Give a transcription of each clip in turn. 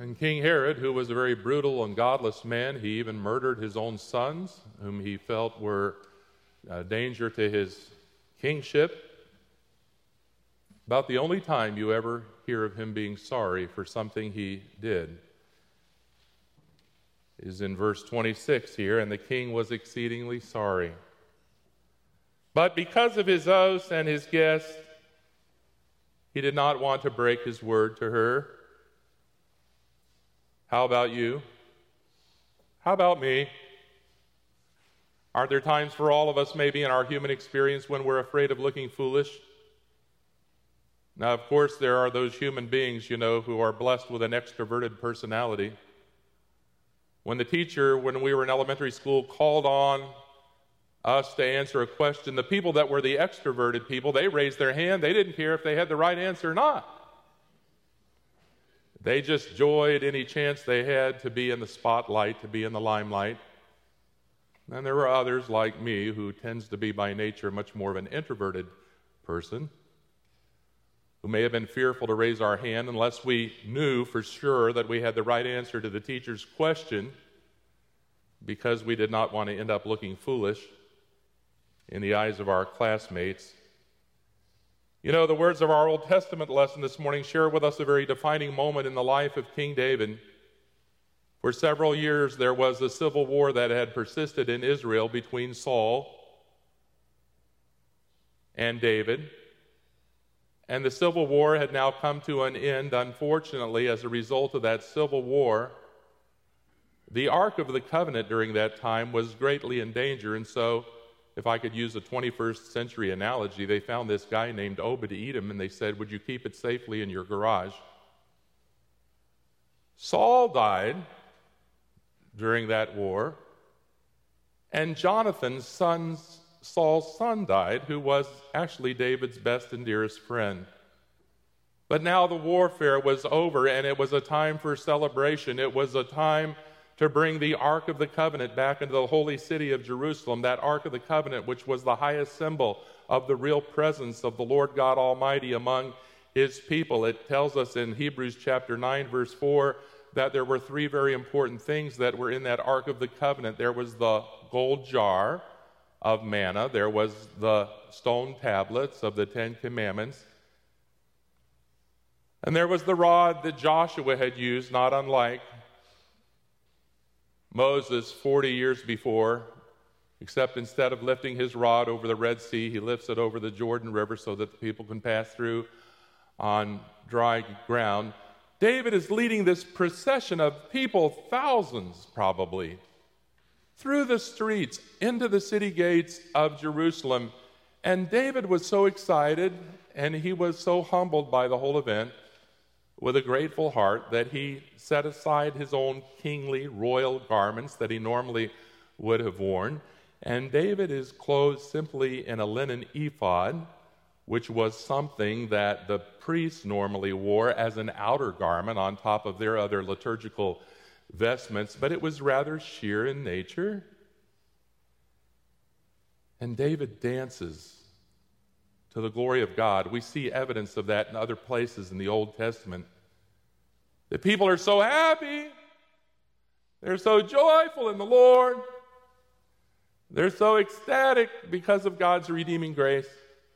And King Herod, who was a very brutal and godless man, he even murdered his own sons, whom he felt were a danger to his kingship. About the only time you ever hear of him being sorry for something he did is in verse 26 here, and the king was exceedingly sorry. But because of his oaths and his guest, he did not want to break his word to her. How about you? How about me? Aren't there times for all of us, maybe in our human experience, when we're afraid of looking foolish? Now, of course, there are those human beings, who are blessed with an extroverted personality. When the teacher, when we were in elementary school, called on us to answer a question, the people that were the extroverted people, they raised their hand. They didn't care if they had the right answer or not. They just joyed any chance they had to be in the spotlight, to be in the limelight. And there were others like me who tends to be by nature much more of an introverted person, who may have been fearful to raise our hand unless we knew for sure that we had the right answer to the teacher's question, because we did not want to end up looking foolish in the eyes of our classmates. The words of our Old Testament lesson this morning share with us a very defining moment in the life of King David. For several years, there was a civil war that had persisted in Israel between Saul and David. And the civil war had now come to an end. Unfortunately, as a result of that civil war, the Ark of the Covenant during that time was greatly in danger. And so, if I could use a 21st century analogy, they found this guy named Obed-Edom, and they said, "Would you keep it safely in your garage?" Saul died during that war, and Jonathan, Saul's son, died, who was actually David's best and dearest friend. But now the warfare was over, and it was a time for celebration. It was a time to bring the Ark of the Covenant back into the holy city of Jerusalem, that Ark of the Covenant which was the highest symbol of the real presence of the Lord God Almighty among his people. It tells us in Hebrews chapter 9, verse 4, that there were three very important things that were in that Ark of the Covenant. There was the gold jar of manna, there was the stone tablets of the Ten Commandments, and there was the rod that Joshua had used, not unlike Moses 40 years before, except instead of lifting his rod over the Red Sea, he lifts it over the Jordan River so that the people can pass through on dry ground. David is leading this procession of people, thousands probably, through the streets into the city gates of Jerusalem. And David was so excited, and he was so humbled by the whole event, with a grateful heart, that he set aside his own kingly royal garments that he normally would have worn. And David is clothed simply in a linen ephod, which was something that the priests normally wore as an outer garment on top of their other liturgical vestments, but it was rather sheer in nature. And David dances to the glory of God. We see evidence of that in other places in the Old Testament. The people are so happy. They're so joyful in the Lord. They're so ecstatic because of God's redeeming grace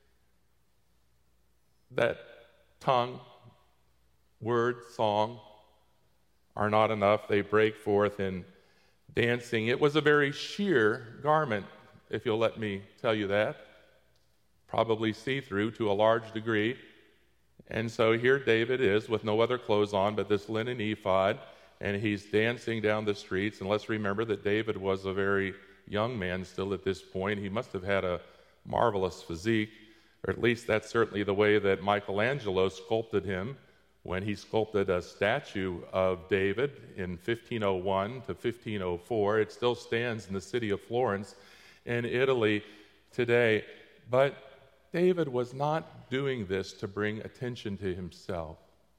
that tongue, word, song are not enough. They break forth in dancing. It was a very sheer garment, if you'll let me tell you that. Probably see-through to a large degree. And so here David is with no other clothes on but this linen ephod, and he's dancing down the streets. And let's remember that David was a very young man still at this point. He must have had a marvelous physique, or at least that's certainly the way that Michelangelo sculpted him when he sculpted a statue of David in 1501 to 1504. It still stands in the city of Florence in Italy today. But David was not doing this to bring attention to himself.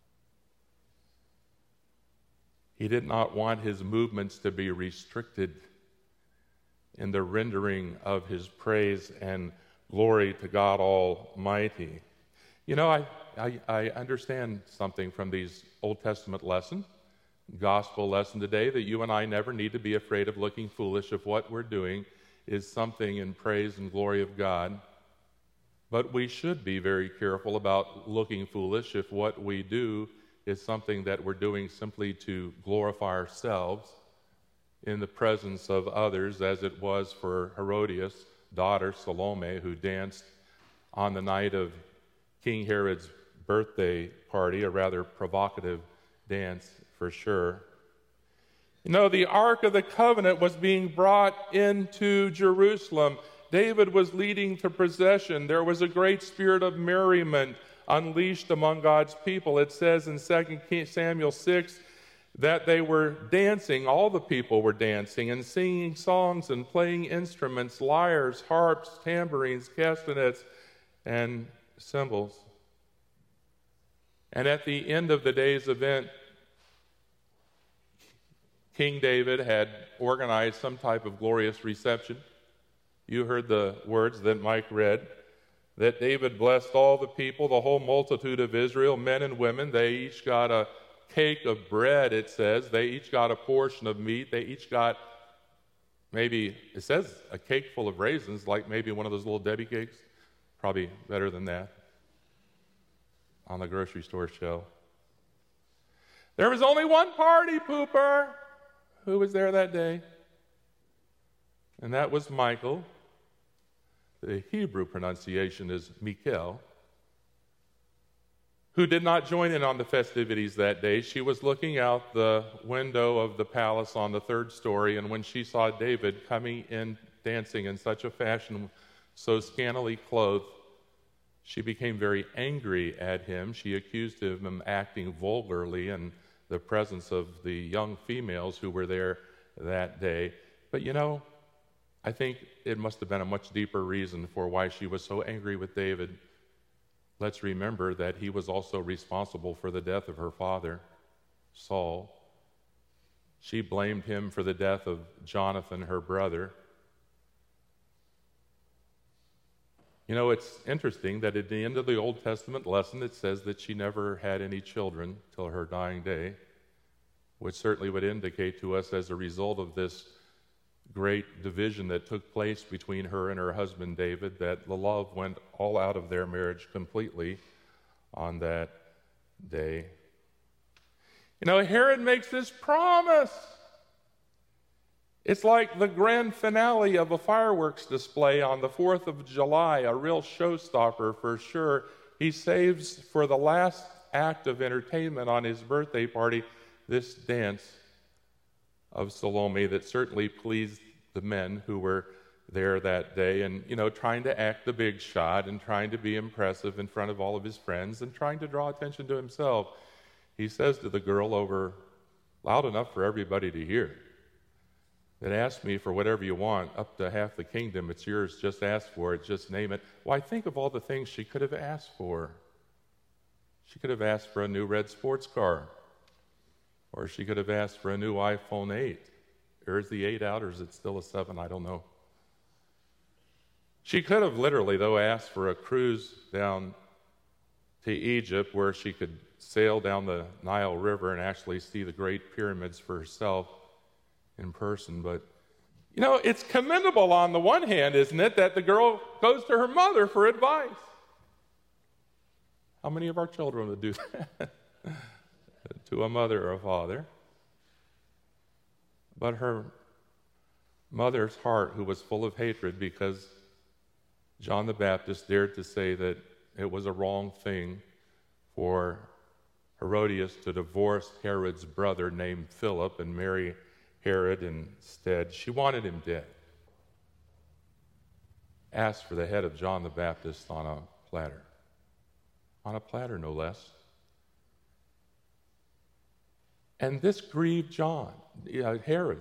He did not want his movements to be restricted in the rendering of his praise and glory to God Almighty. You know, I understand something from these Old Testament lessons. gospel lesson today that you and I never need to be afraid of looking foolish if what we're doing is something in praise and glory of God. But we should be very careful about looking foolish if what we do is something that we're doing simply to glorify ourselves in the presence of others, as it was for Herodias' daughter Salome, who danced on the night of King Herod's birthday party, a rather provocative dance for sure. You know, the Ark of the Covenant was being brought into Jerusalem. David was leading the procession. There was a great spirit of merriment unleashed among God's people. It says in 2 Samuel 6 that they were dancing, all the people were dancing and singing songs and playing instruments, lyres, harps, tambourines, castanets, and cymbals. And at the end of the day's event, King David had organized some type of glorious reception. You heard the words that Mike read, that David blessed all the people, the whole multitude of Israel, men and women. They each got a cake of bread, it says. They each got a portion of meat. They each got maybe, it says, a cake full of raisins, like maybe one of those little Debbie cakes. Probably better than that on the grocery store shelf. There was only one party pooper who was there that day, and that was Michael. The Hebrew pronunciation is Michael, who did not join in on the festivities that day. She was looking out the window of the palace on the third story, and when she saw David coming in dancing in such a fashion, so scantily clothed, she became very angry at him. She accused him of acting vulgarly in the presence of the young females who were there that day. But you know, I think it must have been a much deeper reason for why she was so angry with David. Let's remember that he was also responsible for the death of her father, Saul. She blamed him for the death of Jonathan, her brother. You know, it's interesting that at the end of the Old Testament lesson, it says that she never had any children till her dying day, which certainly would indicate to us, as a result of this great division that took place between her and her husband David, that the love went all out of their marriage completely on that day. You know, Herod makes this promise. It's like the grand finale of a fireworks display on the 4th of July, a real showstopper for sure. He saves for the last act of entertainment on his birthday party this dance of Salome that certainly pleased the men who were there that day, and, you know, trying to act the big shot and trying to be impressive in front of all of his friends and trying to draw attention to himself. He says to the girl over loud enough for everybody to hear, that ask me for whatever you want, up to half the kingdom, it's yours, just ask for it, just name it. Why, think of all the things she could have asked for. She could have asked for a new red sports car, or she could have asked for a new iPhone 8. Or is the 8 out, or is it still a 7? I don't know. She could have literally, though, asked for a cruise down to Egypt where she could sail down the Nile River and actually see the Great Pyramids for herself in person. But, you know, it's commendable on the one hand, isn't it, that the girl goes to her mother for advice. How many of our children would do that to a mother or a father? But her mother's heart, who was full of hatred because John the Baptist dared to say that it was a wrong thing for Herodias to divorce Herod's brother named Philip and marry Herod instead. She wanted him dead. Asked for the head of John the Baptist on a platter. On a platter, no less. And this grieved Herod.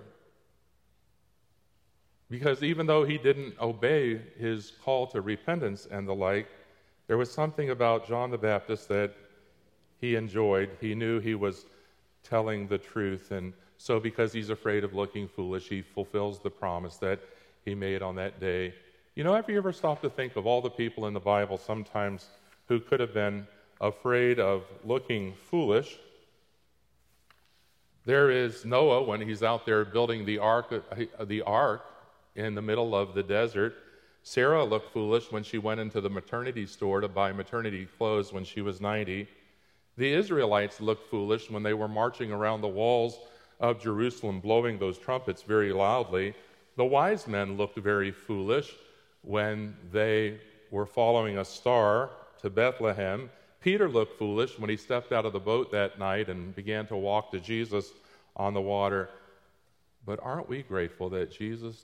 Because even though he didn't obey his call to repentance and the like, there was something about John the Baptist that he enjoyed. He knew he was telling the truth, and so because he's afraid of looking foolish, he fulfills the promise that he made on that day. You know, have you ever stopped to think of all the people in the Bible sometimes who could have been afraid of looking foolish There is Noah when he's out there building the ark in the middle of the desert. Sarah looked foolish when she went into the maternity store to buy maternity clothes when she was 90. The Israelites looked foolish when they were marching around the walls of Jerusalem blowing those trumpets very loudly. The wise men looked very foolish when they were following a star to Bethlehem. Peter looked foolish when he stepped out of the boat that night and began to walk to Jesus on the water. But aren't we grateful that Jesus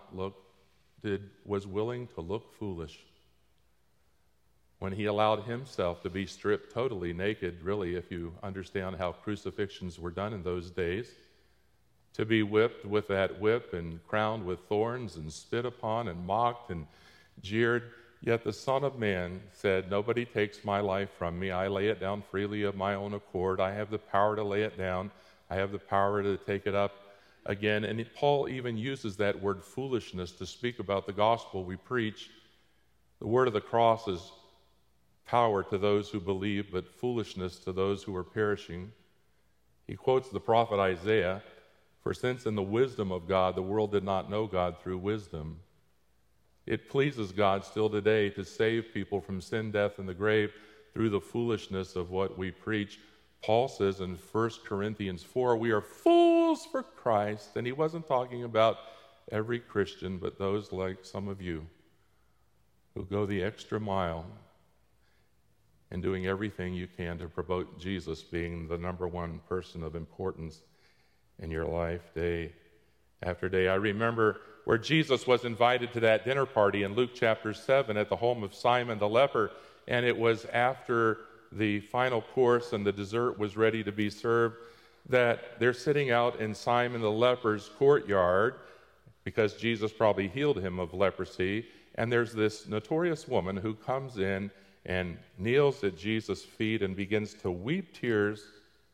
was willing to look foolish when he allowed himself to be stripped totally naked, really, if you understand how crucifixions were done in those days, to be whipped with that whip and crowned with thorns and spit upon and mocked and jeered. Yet the Son of Man said, "Nobody takes my life from me. I lay it down freely of my own accord. I have the power to lay it down. I have the power to take it up again." And Paul even uses that word foolishness to speak about the gospel we preach. The word of the cross is power to those who believe, but foolishness to those who are perishing. He quotes the prophet Isaiah, "For since in the wisdom of God the world did not know God through wisdom, it pleases God still today to save people from sin, death, and the grave through the foolishness of what we preach." Paul says in 1 Corinthians 4, we are fools for Christ. And he wasn't talking about every Christian, but those like some of you who go the extra mile in doing everything you can to promote Jesus being the number one person of importance in your life day after day. I remember where Jesus was invited to that dinner party in Luke chapter 7 at the home of Simon the leper, and it was after the final course and the dessert was ready to be served that they're sitting out in Simon the leper's courtyard because Jesus probably healed him of leprosy, and there's this notorious woman who comes in and kneels at Jesus' feet and begins to weep tears.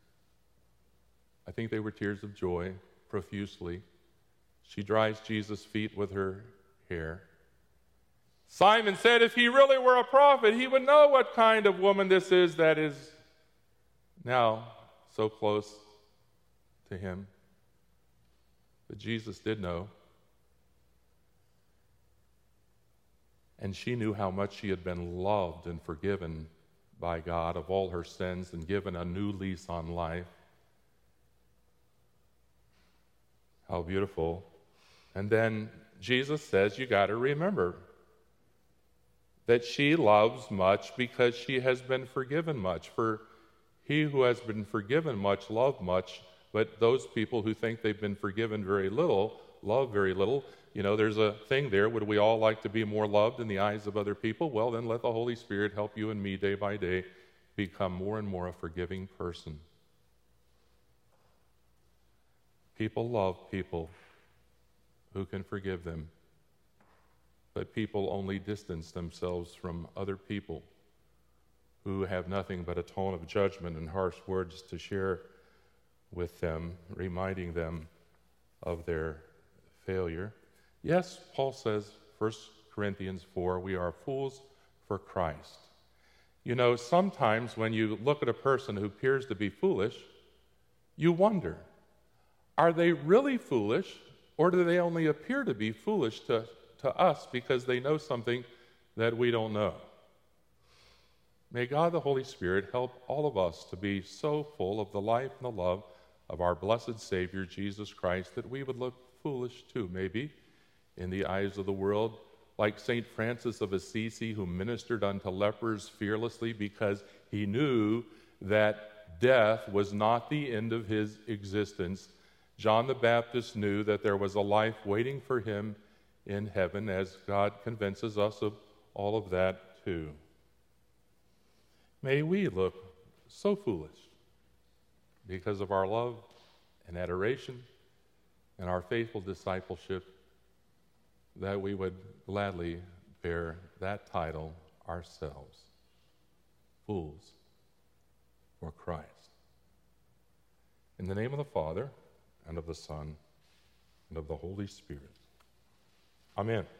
I think they were tears of joy, profusely. She dries Jesus' feet with her hair. Simon said if he really were a prophet, he would know what kind of woman this is that is now so close to him. But Jesus did know. And she knew how much she had been loved and forgiven by God of all her sins and given a new lease on life. How beautiful. And then Jesus says, you got to remember that she loves much because she has been forgiven much. For he who has been forgiven much love much, but those people who think they've been forgiven very little love very little. You know, there's a thing there. Would we all like to be more loved in the eyes of other people? Well, then let the Holy Spirit help you and me day by day become more and more a forgiving person. People love people who can forgive them, but people only distance themselves from other people who have nothing but a tone of judgment and harsh words to share with them, reminding them of their failure. Yes, Paul says, 1 Corinthians 4, we are fools for Christ. You know, sometimes when you look at a person who appears to be foolish, you wonder, are they really foolish, or do they only appear to be foolish to us because they know something that we don't know? May God the Holy Spirit help all of us to be so full of the life and the love of our blessed Savior, Jesus Christ, that we would look foolish too, maybe, in the eyes of the world, like St. Francis of Assisi, who ministered unto lepers fearlessly because he knew that death was not the end of his existence. John the Baptist knew that there was a life waiting for him in heaven, as God convinces us of all of that too. May we look so foolish because of our love and adoration and our faithful discipleship that we would gladly bear that title ourselves, fools for Christ. In the name of the Father, and of the Son, and of the Holy Spirit. Amen.